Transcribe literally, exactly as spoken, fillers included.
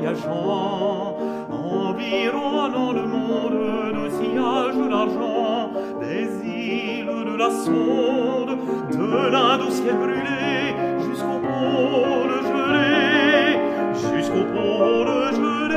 voyageant, environnant le monde de sillage d'argent, des îles de la sonde, de l'Inde au ciel brûlé, jusqu'au pôle gelé, jusqu'au pôle gelé.